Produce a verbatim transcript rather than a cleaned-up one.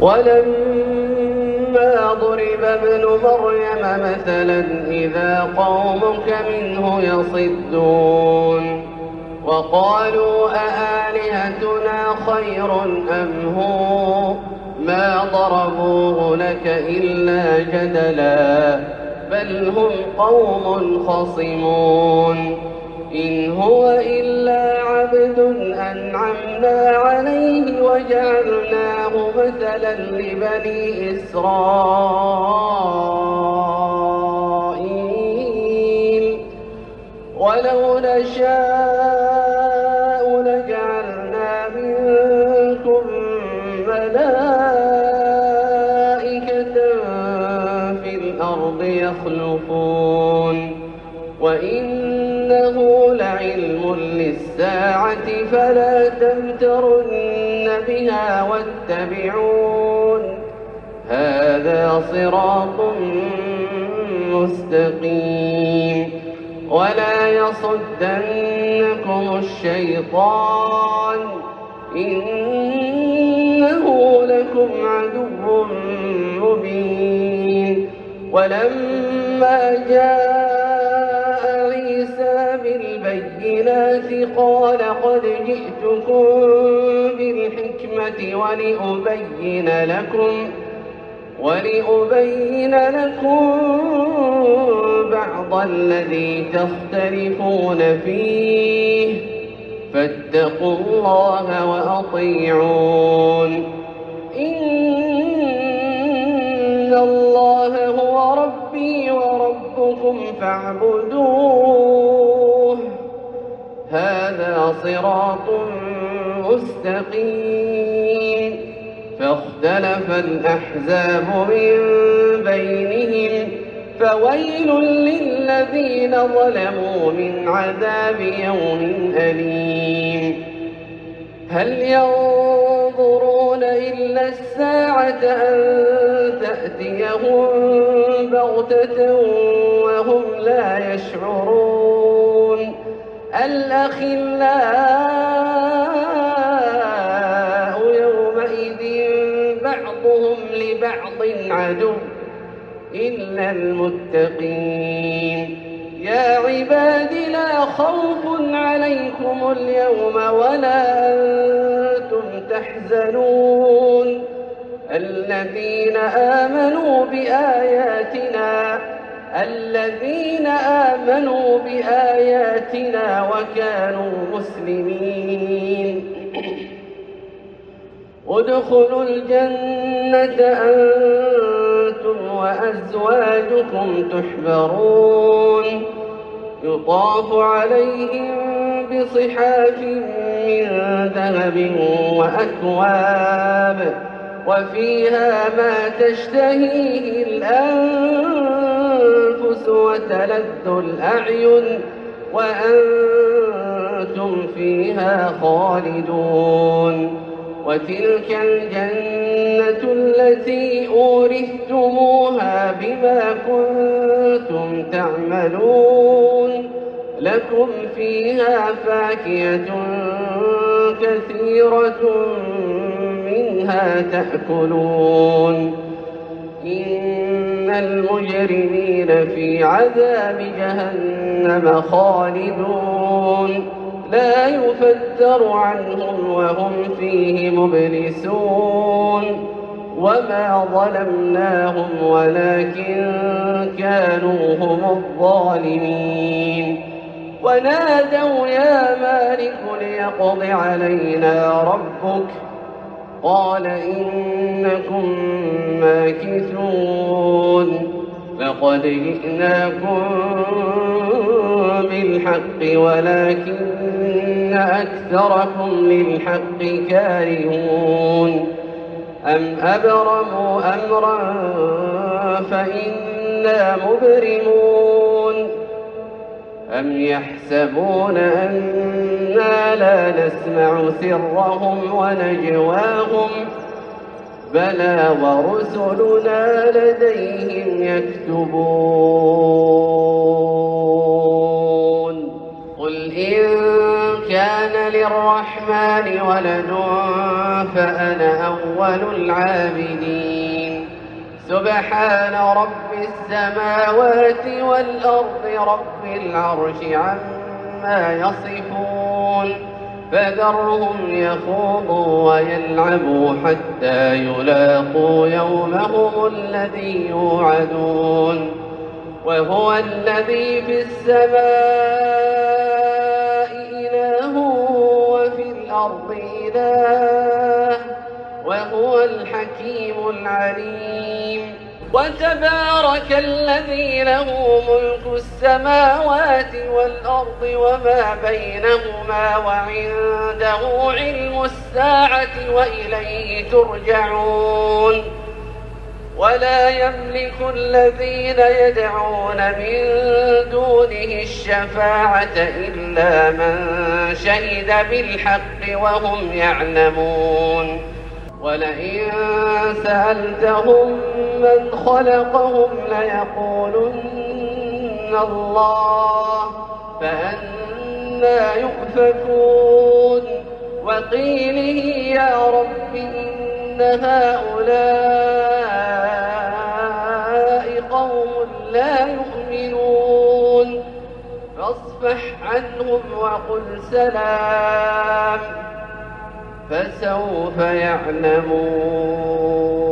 ولما ضرب ابن مريم مثلا إذا قومك منه يصدون وقالوا أآلهتنا خير أم هو ما ضربوه لك إلا جدلا بل هم قوم خصمون إن هو إلا عبد أنعمنا عليه وجعلناه مثلا لبني إسرائيل ولو نشاء لجعلنا منكم ملائكة في الأرض يخلفون وإنه لعلم للساعة فلا تمترن بها واتبعون هذا صراط مستقيم ولا يصدنكم الشيطان إنه لكم عدو مبين ولما جاء عيسى بالبينات قال قد جئتكم بالحكمة ولأبين لكم ولأبين لكم بعض الذي تختلفون فيه فاتقوا الله وأطيعون إن الله هو ربي وربكم فاعبدوه هذا صراط مستقيم فاختلف الأحزاب من بينهم فويل للذين ظلموا من عذاب يوم أليم هل ينظرون إلا الساعة أن تأتيهم بغتة وهم لا يشعرون الأخلاء يومئذ بعضهم لبعض عدو إلا المتقين يا عباد لا خوف عليكم اليوم ولا أنتم تحزنون الذين آمنوا بآياتنا الذين آمنوا بآياتنا وكانوا مسلمين ادخلوا الجنة أنتم وأزواجكم تحبرون يطاف عليهم بصحاف من ذهب وأكواب وفيها ما تشتهيه الأنفس وتلذ الأعين وأنتم فيها خالدون وتلك الجنة التي أورثتموها بما كنتم تعملون لكم فيها فاكهة كثيرة منها تأكلون إن المجرمين في عذاب جهنم خالدون لا يفتر عنهم وهم فيه مبلسون وما ظلمناهم ولكن كانوا هم الظالمين ونادوا يا مالك ليقض علينا ربك قال إنكم ماكثون لقد جئناكم بالحق ولكن أكثركم للحق كارهون أم أبرموا أمرا فإنا مبرمون أم يحسبون أنا لا نسمع سرهم ونجواهم بلى ورسلنا لديهم يكتبون قل إن كان للرحمن ولد فأنا أول العابدين. سبحان رب السماوات والأرض رب العرش عما يصفون فذرهم يخوضوا ويلعبوا حتى يلاقوا يومهم الذي يوعدون. وهو الذي في السماء إله وفي الأرض إله وهو الحكيم العليم. وتبارك الذي له ملك السماوات والأرض وما بينهما وعنده علم الساعة وإليه ترجعون. ولا يملك الذين يدعون من دونه الشفاعة إلا من شهد بالحق وهم يعلمون. ولئن سألتهم من خلقهم ليقولن الله فأنى يؤفكون. وقيله يا رب إن هؤلاء قوم لا يؤمنون فاصفح عنهم وقل سلام فسوف يعلمون.